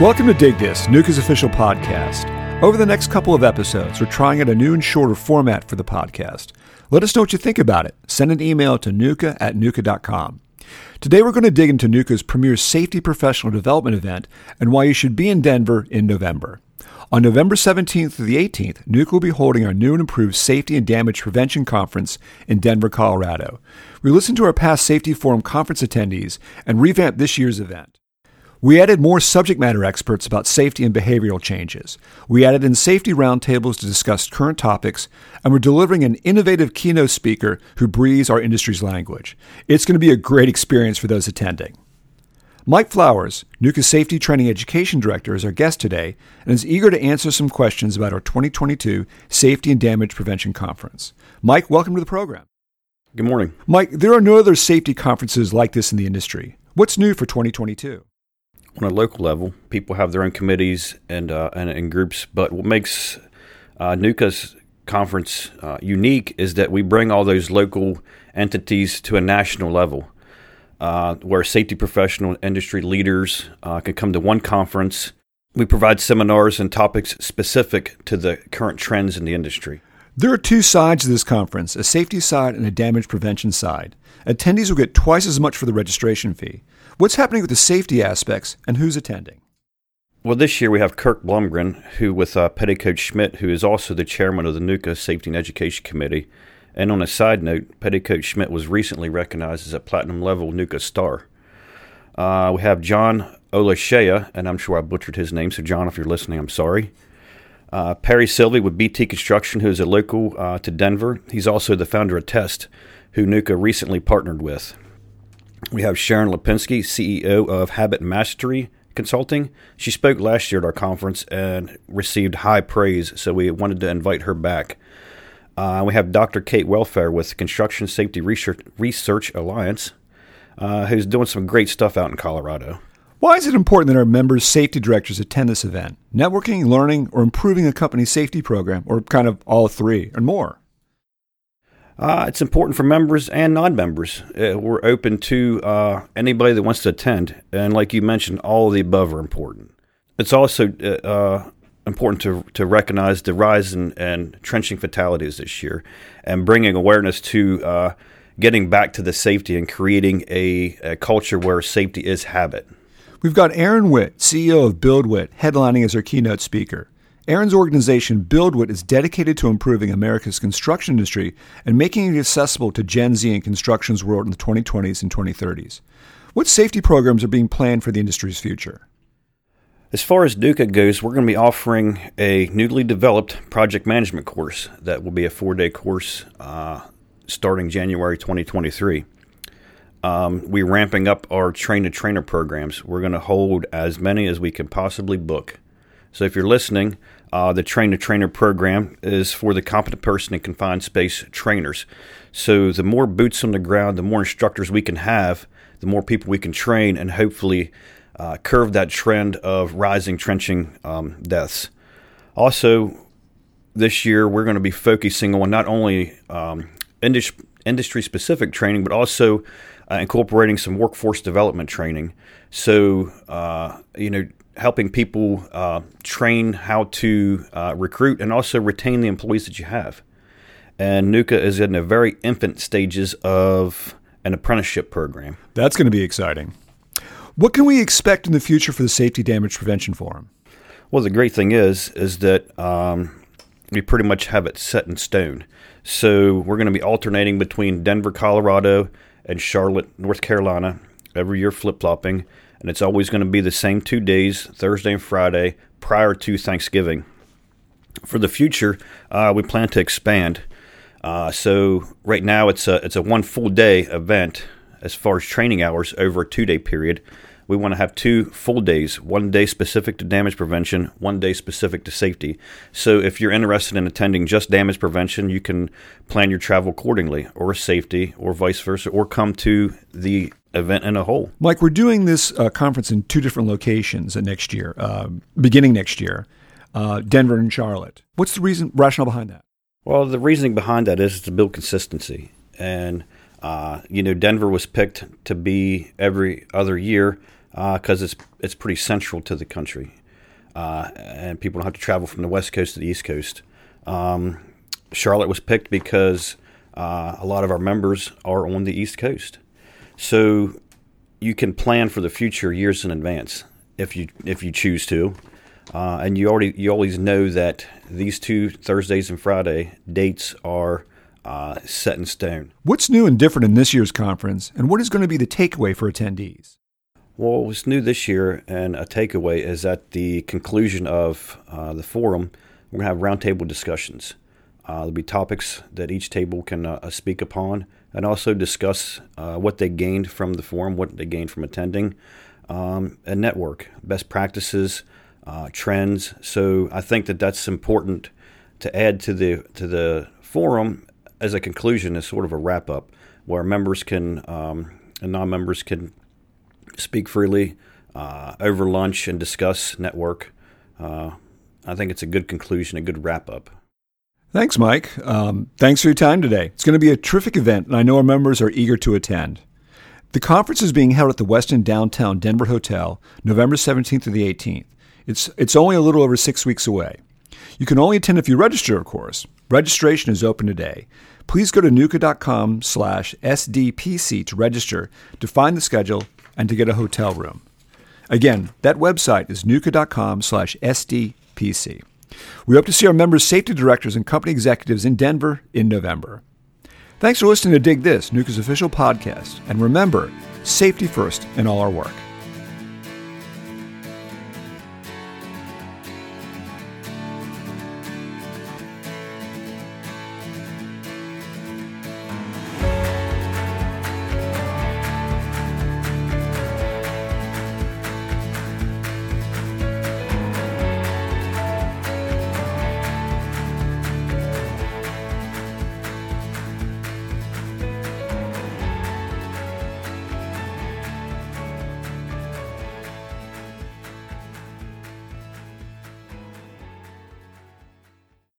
Welcome to Dig This, NUCA's official podcast. Over the next couple of episodes, we're trying out a new and shorter format for the podcast. Let us know what you think about it. Send an email to nuca@nuca.com. Today we're going to dig into NUCA's premier safety professional development event and why you should be in Denver in November. On November 17th through the 18th, NUCA will be holding our new and improved Safety and Damage Prevention Conference in Denver, Colorado. We listened to our past Safety Forum conference attendees and revamped this year's event. We added more subject matter experts about safety and behavioral changes. We added in safety roundtables to discuss current topics, and we're delivering an innovative keynote speaker who breathes our industry's language. It's going to be a great experience for those attending. Mike Flowers, NUCA's Safety Training Education Director, is our guest today and is eager to answer some questions about our 2022 Safety and Damage Prevention Conference. Mike, welcome to the program. Good morning. Mike, there are no other safety conferences like this in the industry. What's new for 2022? On a local level, people have their own committees and groups, but what makes NUCA's conference unique is that we bring all those local entities to a national level, where safety professional industry leaders can come to one conference. We provide seminars and topics specific to the current trends in the industry. There are two sides to this conference, a safety side and a damage prevention side. Attendees will get twice as much for the registration fee. What's happening with the safety aspects and who's attending? Well, this year we have Kirk Blumgren, who with Petticoat Schmidt, who is also the chairman of the NUCA Safety and Education Committee. And on a side note, Petticoat Schmidt was recently recognized as a platinum level NUCA star. We have John Olashea, and I'm sure I butchered his name, so John, if you're listening, I'm sorry. Perry Sylvie with BT Construction, who is a local to Denver. He's also the founder of Test, who NUCA recently partnered with. We have Sharon Lipinski, CEO of Habit Mastery Consulting. She spoke last year at our conference and received high praise, so we wanted to invite her back. We have Dr. Kate Welfare with Construction Safety Research Alliance, who's doing some great stuff out in Colorado. Why is it important that our members' safety directors attend this event? Networking, learning, or improving a company's safety program, or kind of all three and more? It's important for members and non-members. We're open to anybody that wants to attend. And like you mentioned, all of the above are important. It's also important to recognize the rise in trenching fatalities this year and bringing awareness to getting back to the safety and creating a culture where safety is habit. We've got Aaron Witt, CEO of BuildWitt, headlining as our keynote speaker. Aaron's organization, BuildWitt, is dedicated to improving America's construction industry and making it accessible to Gen Z and construction's world in the 2020s and 2030s. What safety programs are being planned for the industry's future? As far as NUCA goes, we're going to be offering a newly developed project management course that will be a 4-day course starting January 2023. We're ramping up our train-to-trainer programs. We're going to hold as many as we can possibly book. So if you're listening, the train-to-trainer program is for the competent person in confined space trainers. So the more boots on the ground, the more instructors we can have, the more people we can train, and hopefully curve that trend of rising trenching deaths. Also, this year we're going to be focusing on not only industry-specific training, but also incorporating some workforce development training. So, helping people train how to recruit and also retain the employees that you have. And NUCA is in the very infant stages of an apprenticeship program. That's going to be exciting. What can we expect in the future for the Safety Damage Prevention Forum? Well, the great thing is that we pretty much have it set in stone. So we're going to be alternating between Denver, Colorado, and Charlotte, North Carolina, every year flip-flopping. And it's always going to be the same 2 days, Thursday and Friday, prior to Thanksgiving. For the future, we plan to expand. So right now it's a 1 full day event as far as training hours over a 2-day period. We want to have 2 full days, 1 day specific to damage prevention, 1 day specific to safety. So if you're interested in attending just damage prevention, you can plan your travel accordingly, or safety, or vice versa, or come to the event in a whole. Mike, we're doing this conference in 2 different locations next year, beginning next year, Denver and Charlotte. What's the rationale behind that? Well, the reasoning behind that is to build consistency. And, Denver was picked to be every other year because it's pretty central to the country, and people don't have to travel from the West Coast to the East Coast. Charlotte was picked because a lot of our members are on the East Coast, so you can plan for the future years in advance if you choose to, and you always know that these 2 Thursdays and Friday dates are set in stone. What's new and different in this year's conference, and what is going to be the takeaway for attendees? Well, what's new this year and a takeaway is at the conclusion of the forum, we're going to have roundtable discussions. There'll be topics that each table can speak upon, and also discuss what they gained from the forum, what they gained from attending, and network, best practices, trends. So I think that that's important to add to the forum as a conclusion, as sort of a wrap up, where members can and non-members can speak freely over lunch and discuss network. I think it's a good conclusion, a good wrap up. Thanks, Mike. Thanks for your time today. It's going to be a terrific event, and I know our members are eager to attend. The conference is being held at the Westin Downtown Denver Hotel, November 17th through the 18th. It's only a little over 6 weeks away. You can only attend if you register, of course. Registration is open today. Please go to nuka.com/SDPC to register, to find the schedule, and to get a hotel room. Again, that website is nuka.com/SDPC. We hope to see our members' safety directors and company executives in Denver in November. Thanks for listening to Dig This, Nuka's official podcast. And remember, safety first in all our work.